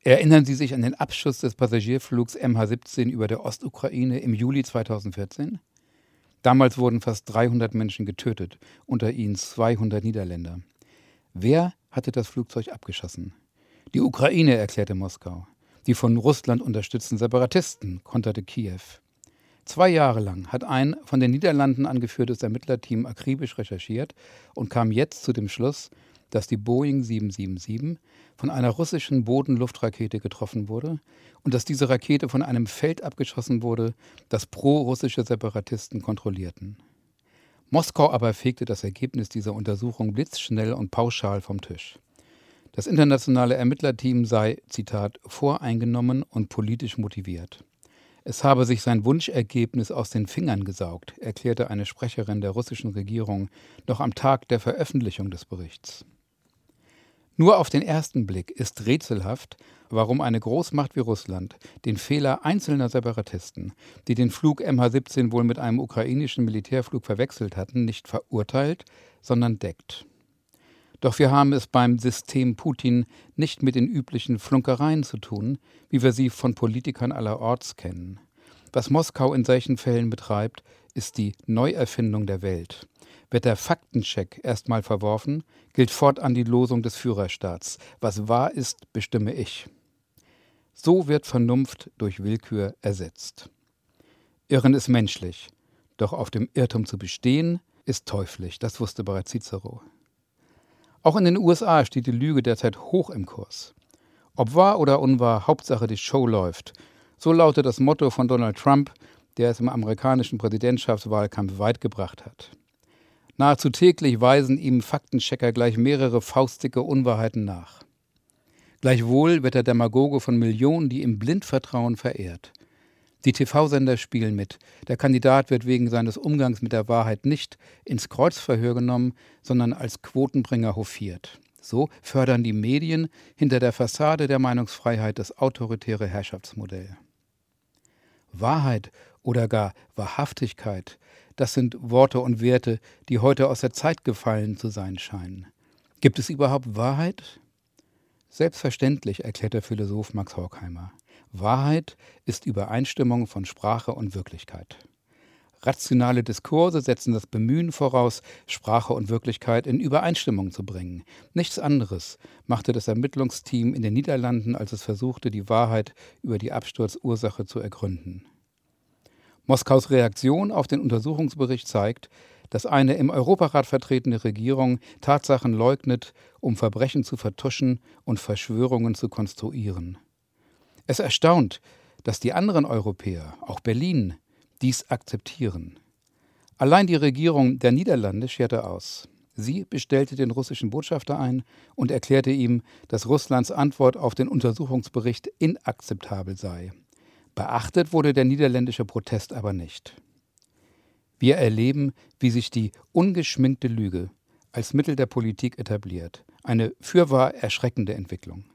Erinnern Sie sich an den Abschuss des Passagierflugs MH17 über der Ostukraine im Juli 2014? Damals wurden fast 300 Menschen getötet, unter ihnen 200 Niederländer. Wer hatte das Flugzeug abgeschossen? Die Ukraine, erklärte Moskau. Die von Russland unterstützten Separatisten, konterte Kiew. 2 Jahre lang hat ein von den Niederlanden angeführtes Ermittlerteam akribisch recherchiert und kam jetzt zu dem Schluss, dass die Boeing 777 von einer russischen Boden-Luft-Rakete getroffen wurde und dass diese Rakete von einem Feld abgeschossen wurde, das pro-russische Separatisten kontrollierten. Moskau aber fegte das Ergebnis dieser Untersuchung blitzschnell und pauschal vom Tisch. Das internationale Ermittlerteam sei, Zitat, voreingenommen und politisch motiviert. Es habe sich sein Wunschergebnis aus den Fingern gesaugt, erklärte eine Sprecherin der russischen Regierung noch am Tag der Veröffentlichung des Berichts. Nur auf den ersten Blick ist rätselhaft, warum eine Großmacht wie Russland den Fehler einzelner Separatisten, die den Flug MH17 wohl mit einem ukrainischen Militärflug verwechselt hatten, nicht verurteilt, sondern deckt. Doch wir haben es beim System Putin nicht mit den üblichen Flunkereien zu tun, wie wir sie von Politikern allerorts kennen. Was Moskau in solchen Fällen betreibt, ist die Neuerfindung der Welt. Wird der Faktencheck erstmal verworfen, gilt fortan die Losung des Führerstaats. Was wahr ist, bestimme ich. So wird Vernunft durch Willkür ersetzt. Irren ist menschlich, doch auf dem Irrtum zu bestehen, ist teuflisch, das wusste bereits Cicero. Auch in den USA steht die Lüge derzeit hoch im Kurs. Ob wahr oder unwahr, Hauptsache die Show läuft. So lautet das Motto von Donald Trump, der es im amerikanischen Präsidentschaftswahlkampf weit gebracht hat. Nahezu täglich weisen ihm Faktenchecker gleich mehrere faustdicke Unwahrheiten nach. Gleichwohl wird der Demagoge von Millionen, die ihm blind vertrauen, verehrt. Die TV-Sender spielen mit. Der Kandidat wird wegen seines Umgangs mit der Wahrheit nicht ins Kreuzverhör genommen, sondern als Quotenbringer hofiert. So fördern die Medien hinter der Fassade der Meinungsfreiheit das autoritäre Herrschaftsmodell. Wahrheit oder gar Wahrhaftigkeit, das sind Worte und Werte, die heute aus der Zeit gefallen zu sein scheinen. Gibt es überhaupt Wahrheit? Selbstverständlich, erklärt der Philosoph Max Horkheimer. Wahrheit ist Übereinstimmung von Sprache und Wirklichkeit. Rationale Diskurse setzen das Bemühen voraus, Sprache und Wirklichkeit in Übereinstimmung zu bringen. Nichts anderes machte das Ermittlungsteam in den Niederlanden, als es versuchte, die Wahrheit über die Absturzursache zu ergründen. Moskaus Reaktion auf den Untersuchungsbericht zeigt, dass eine im Europarat vertretene Regierung Tatsachen leugnet, um Verbrechen zu vertuschen und Verschwörungen zu konstruieren. Es erstaunt, dass die anderen Europäer, auch Berlin, dies akzeptieren. Allein die Regierung der Niederlande scherte aus. Sie bestellte den russischen Botschafter ein und erklärte ihm, dass Russlands Antwort auf den Untersuchungsbericht inakzeptabel sei. Beachtet wurde der niederländische Protest aber nicht. Wir erleben, wie sich die ungeschminkte Lüge als Mittel der Politik etabliert. Eine fürwahr erschreckende Entwicklung.